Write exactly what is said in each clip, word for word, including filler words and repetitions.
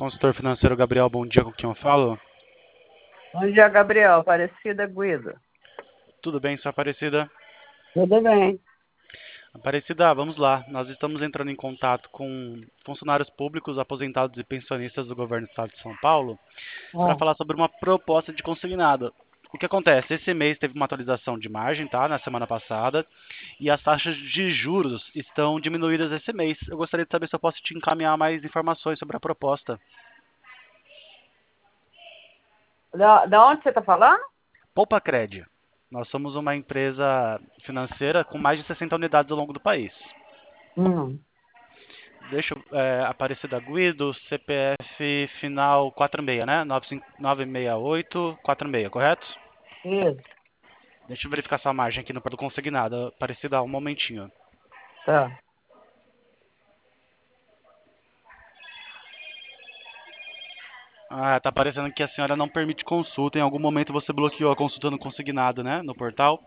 Consultor financeiro Gabriel, bom dia, com quem eu falo? Bom dia, Gabriel. Aparecida Guido. Tudo bem, sua Aparecida? Tudo bem. Aparecida, vamos lá. Nós estamos entrando em contato com funcionários públicos, aposentados e pensionistas do governo do estado de São Paulo para Ah, falar sobre uma proposta de consignado. O que acontece? Esse mês teve uma atualização de margem, tá? Na semana passada, e as taxas de juros estão diminuídas esse mês. Eu gostaria de saber se eu posso te encaminhar mais informações sobre a proposta. da, da onde você está falando? Poupa Cred. Nós somos uma empresa financeira com mais de sessenta unidades ao longo do país. Hum, Deixa eu, é, Aparecida Guido, C P F final quatro seis, né? nove cinco nove seis oito quatro seis, correto? isso. Deixa eu verificar sua margem aqui no do consignado. Aparecida, um momentinho. Tá. Ah, tá aparecendo que a senhora não permite consulta. Em algum momento você bloqueou a consulta no consignado, né? No portal?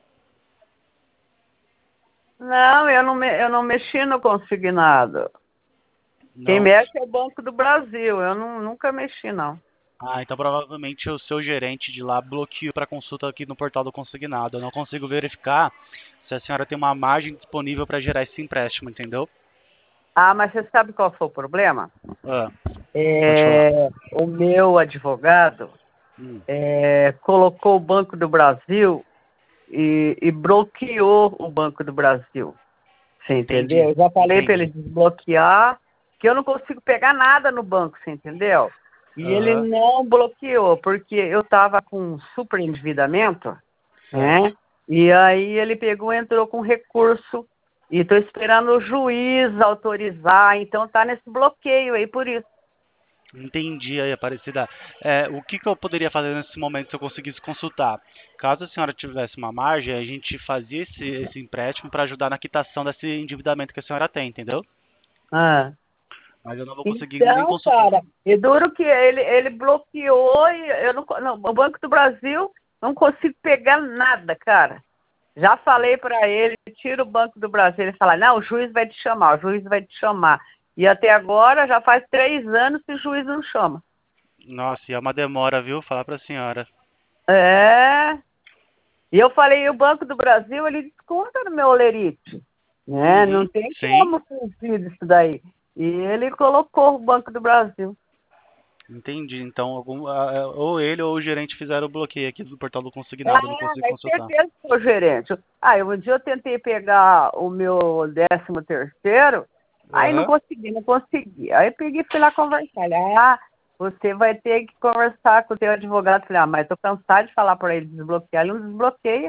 Não, eu não, me, eu não mexi no consignado. Quem Não. mexe é o Banco do Brasil. Eu não, nunca mexi, não. Ah, então provavelmente o seu gerente de lá bloqueou para consulta aqui no portal do consignado. Eu não consigo verificar se a senhora tem uma margem disponível para gerar esse empréstimo, entendeu? Ah, mas você sabe qual foi o problema? Ah, pode falar. É, o meu advogado Hum, é, colocou o Banco do Brasil e, e bloqueou o Banco do Brasil. Você entendeu? entendi, Eu já falei para ele entendi. desbloquear, que eu não consigo pegar nada no banco, você entendeu? E ele Aham, não bloqueou, porque eu estava com um super endividamento, certo. né? E aí ele pegou e entrou com recurso, e estou esperando o juiz autorizar, então tá nesse bloqueio aí, por isso. Entendi aí, Aparecida. É, o que que eu poderia fazer nesse momento se eu conseguisse consultar? Caso a senhora tivesse uma margem, a gente fazia esse, esse empréstimo para ajudar na quitação desse endividamento que a senhora tem, entendeu? Ah. Mas eu não vou conseguir nem Então, consultar. cara, e duro que ele, ele bloqueou e eu não, não, o Banco do Brasil não consigo pegar nada, cara. Já falei para ele, tira o Banco do Brasil. Ele fala, não, o juiz vai te chamar, o juiz vai te chamar. E até agora já faz três anos que o juiz não chama. Nossa, e é uma demora, viu? Falar para a senhora. É. E eu falei, e o Banco do Brasil, ele desconta no meu olerite. Né? Não Uhum, tem sim. como fugir disso daí. E ele colocou o Banco do Brasil. Entendi. Então, algum, ah, é, ou ele ou o gerente fizeram o bloqueio aqui do portal do Ah, consignado. Eu não consigo mas consultar. certeza que sou gerente. Ah, eu, um dia eu tentei pegar o meu décimo terceiro, aí não Aham. consegui, não consegui. Aí peguei e fui lá conversar. Ele, ah, você vai ter que conversar com o teu advogado. Falei, ah, mas tô cansado de falar para ele desbloquear. Ele não desbloqueia.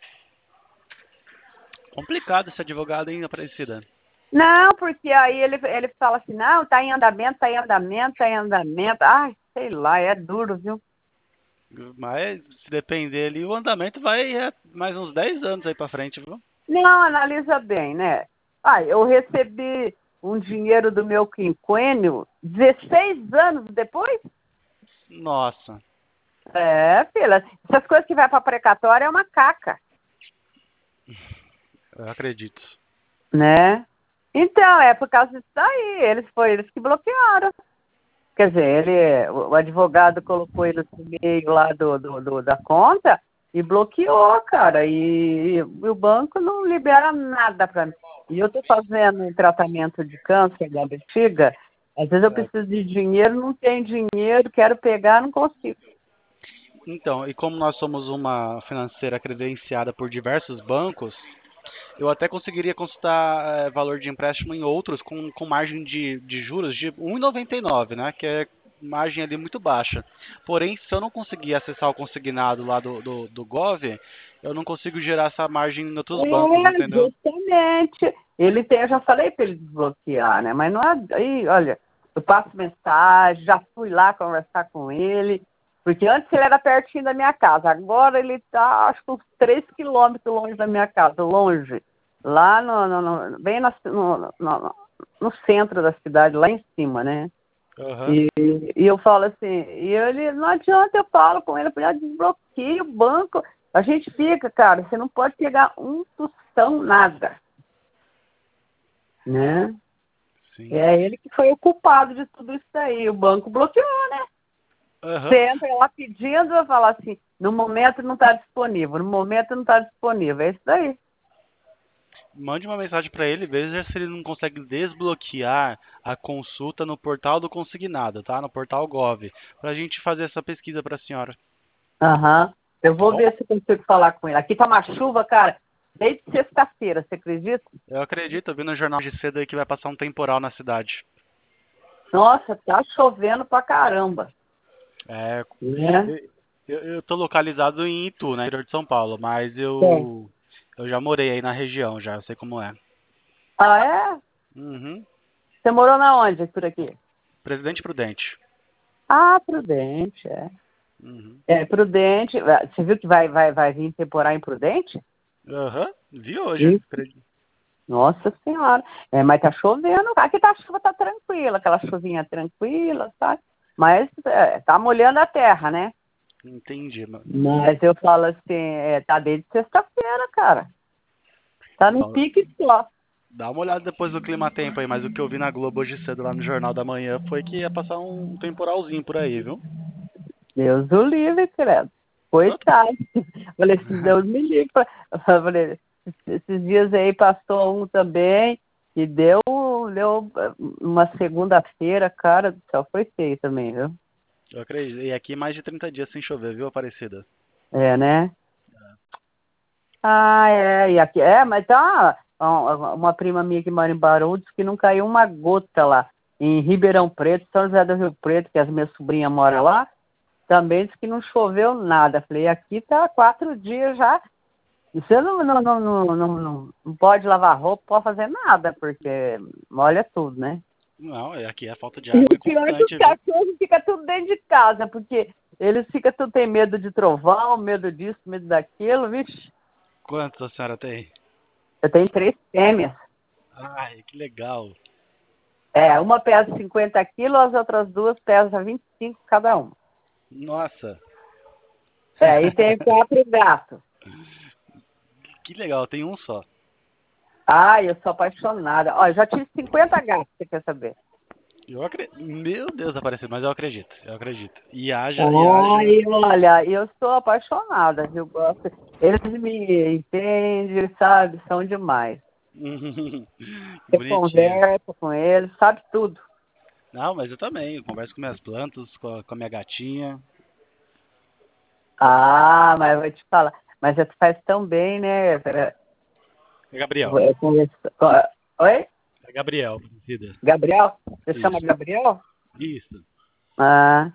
Complicado esse advogado, hein, Aparecida? Não, porque aí ele, ele fala assim, não, tá em andamento, tá em andamento, tá em andamento. Ai, sei lá, é duro, viu? Mas se depender ali, o andamento vai é, mais uns dez anos aí pra frente, viu? Não, analisa bem, né? Ah, eu recebi um dinheiro do meu quinquênio dezesseis anos depois? Nossa, É, filha, essas coisas que vai para precatória é uma caca, eu acredito. né? Então, é por causa disso daí, eles foi eles que bloquearam. Quer dizer, ele, o o advogado colocou ele no meio lá do, do, do- da conta e bloqueou, cara, e, e o banco não libera nada para mim. E eu estou fazendo um tratamento de câncer da bexiga, às vezes eu Certo. preciso de dinheiro, não tenho dinheiro, quero pegar, não consigo. Então, e como nós somos uma financeira credenciada por diversos bancos, eu até conseguiria consultar eh, valor de empréstimo em outros com, com margem de, de juros de um vírgula noventa e nove, né? Que é margem ali muito baixa. Porém, se eu não conseguir acessar o consignado lá do, do, do Gov, eu não consigo gerar essa margem em outros bancos, É, entendeu? justamente. Ele tem, eu já falei para ele desbloquear, né? Mas não é. Aí, olha, eu passo mensagem, já fui lá conversar com ele, porque antes ele era pertinho da minha casa, agora ele está, acho que uns três quilômetros longe da minha casa, longe. Lá no, no, no- bem na- no, no, no, no centro da cidade, lá em cima, né? Aham. E, e eu falo assim, e ele, não adianta, eu falo com ele, eu falei, ah, desbloqueia o banco. A gente fica, cara, você não pode pegar um tostão, nada, né? Sim. É ele que foi o culpado de tudo isso aí. O banco bloqueou, né? Aham. Você entra lá pedindo, vai falar assim, no momento não está disponível, no momento não está disponível. É isso daí. Mande uma mensagem para ele, veja se ele não consegue desbloquear a consulta no portal do consignado, tá? No portal Gov, para a gente fazer essa pesquisa para a senhora, Aham. Eu tá vou bom? ver se eu consigo falar com ele. Aqui tá uma chuva, cara, desde sexta-feira, você acredita? Eu acredito, eu vi no jornal de cedo aí que vai passar um temporal na cidade. Nossa, tá chovendo pra caramba. É, Né? eu, eu, eu tô localizado em Itu, né, interior de São Paulo, mas Sim. eu eu já morei aí na região, já, eu sei como é. Ah, é? Uhum. Você morou na onde por aqui? Presidente Prudente. Ah, Prudente, é. Uhum. É, Prudente. ah, Você viu que vai, vai, vai vir temporar em Prudente? Aham, vi hoje. Sim. Nossa Senhora. É, mas tá chovendo. Aqui tá, a chuva tá tranquila, aquela chuvinha tranquila, sabe? Mas é, tá molhando a terra, né? Entendi, mano. Mas eu falo assim, é, tá desde sexta-feira, cara. Tá no Então, pique só. dá uma olhada depois do clima-tempo aí, mas o que eu vi na Globo hoje cedo lá no Jornal da Manhã foi que ia passar um temporalzinho por aí, viu? Deus o livre, credo. Não, Coitado. Falei assim, Deus me livre. Falei, esses dias aí passou um também e deu, deu uma segunda-feira, cara do céu, foi feio também, viu? eu acredito. E aqui mais de trinta dias sem chover, viu, Aparecida? É, né? Ah, é, e aqui, é, mas tá, uma uma prima minha que mora em Barão disse que não caiu uma gota lá. Em Ribeirão Preto, São José do Rio Preto, que as minhas sobrinhas moram lá, também disse que não choveu nada. Falei, aqui tá quatro dias já. E você não, não, não, não, não, não, não pode lavar roupa, pode fazer nada, porque molha tudo, né? Não, é- aqui a falta de E água o é pior é que os constante, viu? cachorros ficam tudo dentro de casa, porque eles ficam tudo, tem medo de trovão, medo disso, medo daquilo, vixe. Quantos a senhora tem? Eu tenho três fêmeas. Ai, que legal. É, uma pesa cinquenta quilos, as outras duas pesam vinte e cinco cada uma. Nossa, É, e tem quatro gatos. que legal, tem um só. Ai, eu sou apaixonada. Ó, eu já tive cinquenta gatos, você quer saber? Eu acredito. Meu Deus, Aparecida, mas eu acredito, eu acredito. E haja, e haja. Ai, olha, eu sou apaixonada, viu? Gosto. Eles me entendem, sabe? São demais. Que Eu bonitinho. converso com eles, sabe tudo. Não, mas eu também. Eu converso com minhas plantas, com a, com a minha gatinha. Ah, mas eu vou te falar. Mas você faz tão bem, né? É Gabriel. Eu converso... Oi? É Gabriel, Aparecida. Gabriel? Você chama Isso. Gabriel? Isso. Ah.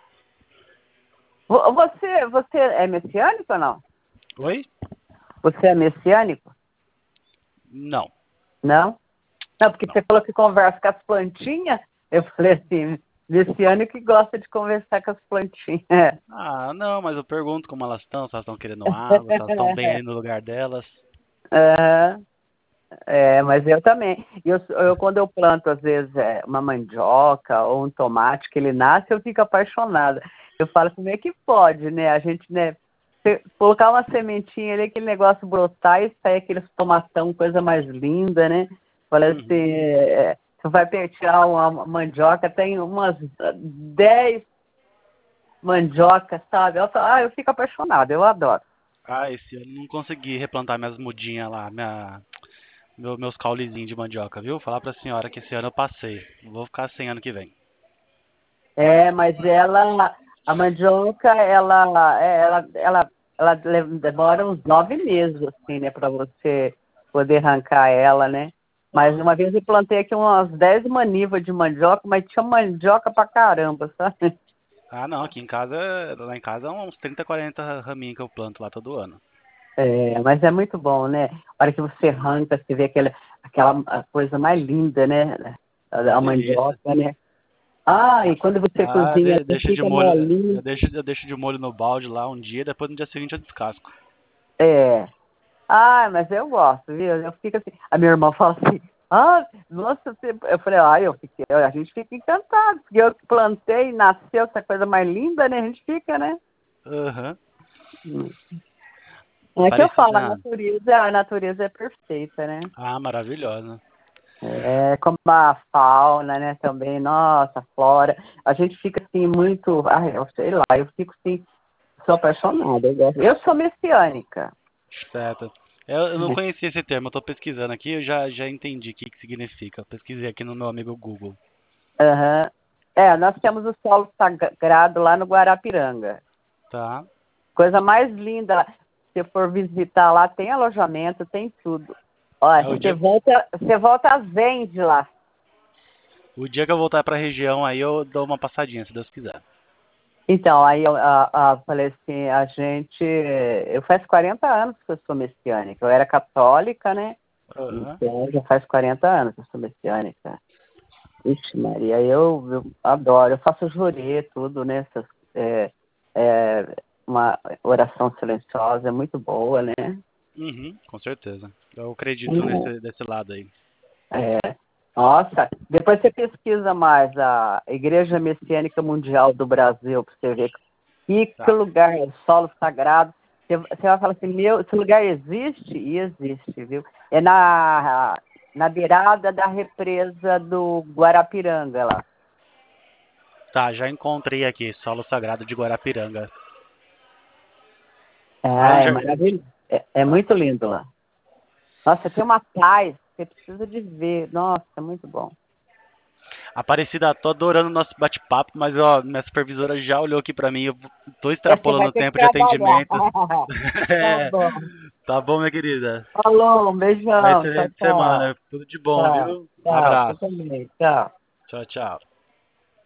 Vo- Você, você é messiânico ou não? Oi? Você é messiânico? Não. Não? Não, porque Não. você falou que conversa com as plantinhas. Eu falei assim, messiânico que gosta de conversar com as plantinhas. Ah, não, mas eu pergunto como elas estão, se elas estão querendo água, se elas estão bem ali no lugar delas. Aham. É, mas eu também. Eu, eu, quando eu planto, às vezes, é, uma mandioca ou um tomate que ele nasce, eu fico apaixonada. Eu falo, como é que pode, né? A gente, né, se- colocar uma sementinha ali, aquele negócio brotar e sair aquele tomatão, coisa mais linda, né? Fala assim, Uhum. é, você vai pe- tirar uma mandioca, tem umas ah, dez mandiocas, sabe? Eu, falo, ah, eu fico apaixonada, eu adoro. Ah, esse ano não consegui replantar minhas mudinhas lá, minha, meu- meus caulezinhos de mandioca, viu? Falar pra senhora que esse ano eu passei. Vou ficar sem ano que vem. É, mas ela, a mandioca, ela, é, ela, ela, ela le- demora uns nove meses, assim, né, para você poder arrancar ela, né? Mas uma vez eu plantei aqui umas dez manivas de mandioca, mas tinha mandioca pra caramba, sabe? Ah, não, aqui em casa, lá em casa, é uns trinta, quarenta raminhos que eu planto lá todo ano. É, mas é muito bom, né? A hora que você arranca, você vê aquela, aquela coisa mais linda, né? A, Uma a delícia. mandioca, né? Ah, e quando você Ah, cozinha, de- assim, deixa de fica molho, molinho. eu deixo, eu deixo de molho no balde lá um dia, depois no dia seguinte eu descasco. É. Ah, mas eu gosto, viu? Eu fico assim. A minha irmã fala assim, ah, nossa, você... eu falei, ah, eu fiquei, a gente fica encantado, porque eu que plantei, nasceu essa coisa mais linda, né? A gente fica, né? Aham. Hum. É que eu falo, a Parecida. natureza, a natureza é perfeita, né? Ah, maravilhosa. É, como a fauna, né, também, nossa, a flora. A gente fica assim muito, ai, eu sei lá, eu fico assim, sou apaixonada. Eu, gosto. Eu sou messiânica. Certo. Eu, eu não conhecia esse termo, eu tô pesquisando aqui, eu já, já entendi o que, que significa. Eu pesquisei aqui no meu amigo Google. Aham. É, nós temos o solo sagrado lá no Guarapiranga. Tá. Coisa mais linda. Se for visitar lá, tem alojamento, tem tudo. É Olha, o você dia, volta, você volta zen de lá. o dia que eu voltar pra região, aí eu dou uma passadinha, se Deus quiser. Então, aí eu a, a, falei assim, a gente. Eu faz quarenta anos que eu sou messiânica. Eu era católica, né? Aham. Então, já faz quarenta anos que eu sou messiânica. Ixi, Maria, eu, eu adoro. Eu faço jurê, tudo, né? Essas, é, é, uma oração silenciosa, é muito boa, né? Uhum, com certeza. Eu acredito Uhum. nesse desse lado aí. É. Nossa, depois você pesquisa mais a Igreja Messiânica Mundial do Brasil, para você ver que, que Tá. lugar, solo sagrado. Você, você vai falar assim, meu, esse lugar existe? E existe, viu? É na, na beirada da represa do Guarapiranga lá. Tá, já encontrei aqui, Solo Sagrado de Guarapiranga. Ah, Aonde é é? maravilhoso. É, é Tá. muito lindo lá. Nossa, tem uma paz, você precisa de ver. Nossa, é muito bom. Aparecida, tô adorando o nosso bate-papo, mas ó, minha supervisora já olhou aqui pra mim, eu tô É, você extrapolando vai o ter que tempo de trabalhar. atendimento. Tá É, bom. tá bom, minha querida. Falou, um Uma beijão. Tchau, excelente tchau. semana. Tudo de bom, Tchau, viu? Um tchau. Você abraço. também. Tchau. Tchau, tchau.